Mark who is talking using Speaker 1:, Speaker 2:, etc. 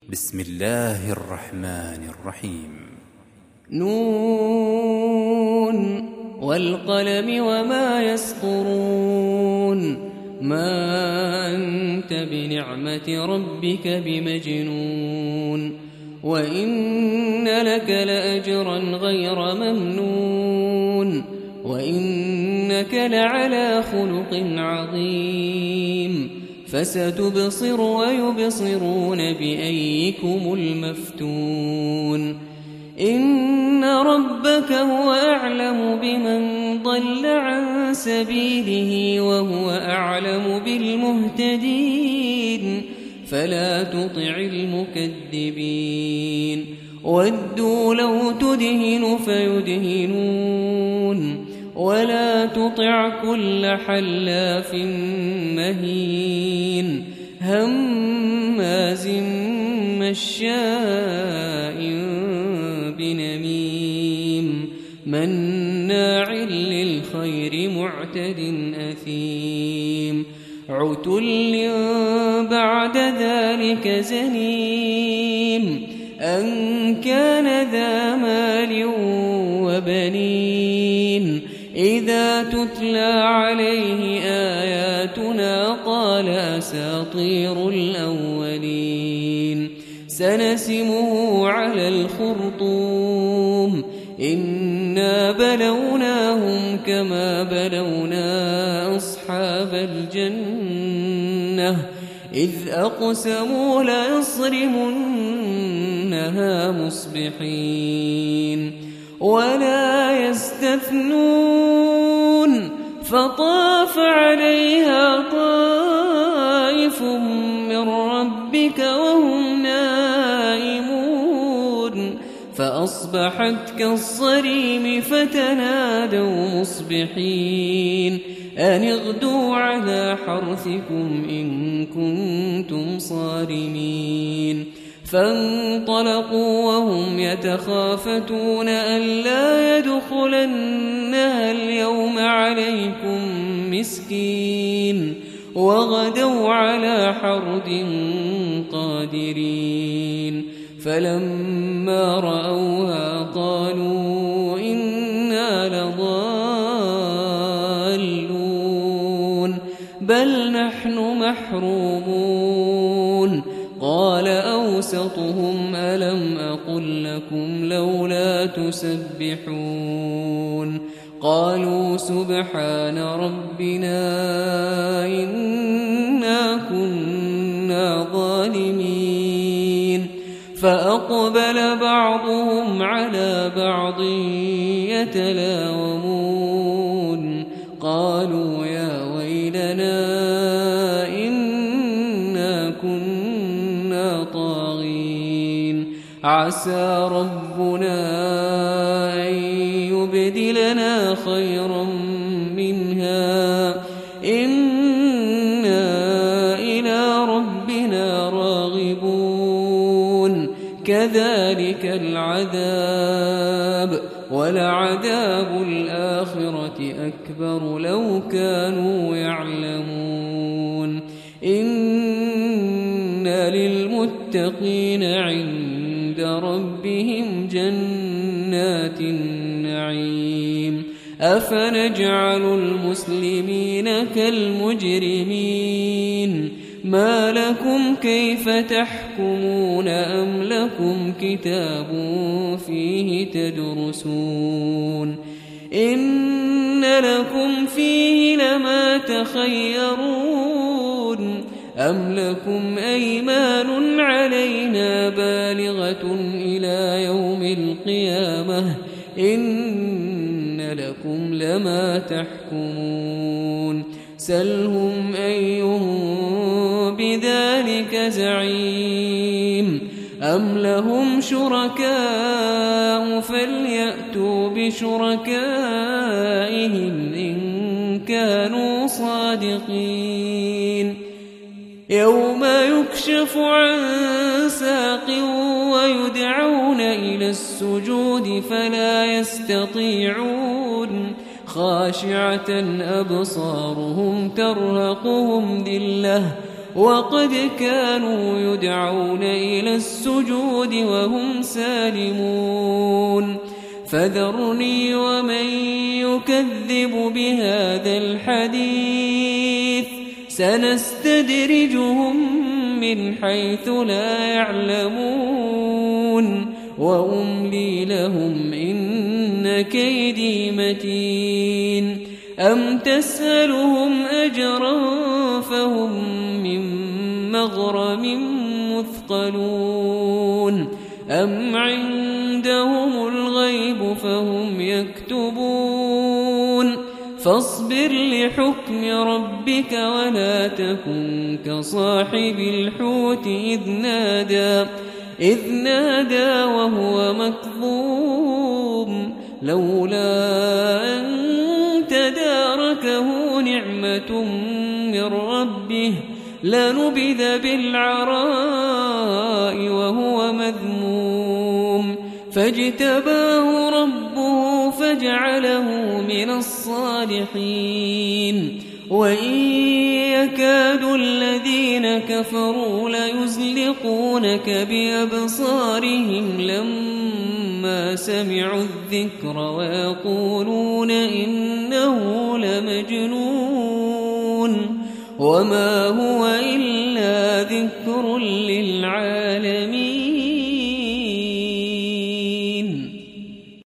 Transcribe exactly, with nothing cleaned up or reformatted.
Speaker 1: بسم الله الرحمن الرحيم.
Speaker 2: نون والقلم وما يسطرون ما أنت بنعمة ربك بمجنون وإن لك لأجرا غير ممنون وإنك لعلى خلق عظيم فستبصر ويبصرون بأيكم المفتون إن ربك هو أعلم بمن ضل عن سبيله وهو أعلم بالمهتدين فلا تطع المكذبين ودوا لو تدهن فيدهنون ولا تطع كل حلاف مهين هماز مشاء بنميم مناع للخير معتد أثيم عتل بعد ذلك زنيم أن كان ذا مال وبنين إذا تتلى عليه آياتنا قال أساطير الأولين سنسمه على الخرطوم إنا بلوناهم كما بلونا أصحاب الجنة إذ أقسموا ليصرمنها مصبحين ولا يستثنون فطاف عليها طائف من ربك وهم نائمون فأصبحت كالصريم فتنادوا مصبحين أن اغدوا على حرثكم إن كنتم صارمين فانطلقوا وهم يتخافتون ألا يدخلنها اليوم عليكم مسكين وغدوا على حرد قادرين فلما رأوها قالوا إنا لضالون بل نحن محرومون قال أوسطهم ألم أقل لكم لولا تسبحون قالوا سبحان ربنا إنا كنا ظالمين فأقبل بعضهم على بعض يتلاومون قالوا يا ويلنا إنا كنا طاغين عسى ربنا أن يبدلنا خيرا منها إنا إلى ربنا راغبون كذلك العذاب ولعذاب الآخرة أكبر لو كانوا يعلمون إن للمتقين عند ربهم جنات النعيم أفنجعل المسلمين كالمجرمين ما لكم كيف تحكمون أم لكم كتاب فيه تدرسون إن لكم فيه لما تخيرون أم لكم أيمان علينا بالغة إلى يوم القيامة إن لكم لما تحكمون سلهم أيهم بذلك زعيم أم لهم شركاء فليأتوا بشركائهم إن كانوا صادقين يوم يكشف عن ساق ويدعون إلى السجود فلا يستطيعون خاشعة أبصارهم ترهقهم ذلة وقد كانوا يدعون إلى السجود وهم سالمون فذرني ومن يكذب بهذا الحديث سنستدرجهم من حيث لا يعلمون وأملي لهم إن كيدي متين أم تسألهم أجرا فهم من مغرم مثقلون أم عندهم الغيب فهم يكتبون فاصبر لحكم ربك ولا تكن كصاحب الحوت إذ نادى إذ نادى وهو مكظوم لولا أن تداركه نعمة من ربه لنبذ بالعراء وهو مذموم فاجتباه ربه فجعله من الصالحين وإن يكاد الذين كفروا ليزلقونك بأبصارهم لما سمعوا الذكر ويقولون إنه لمجنون وما هو إلا ذكر للعالمين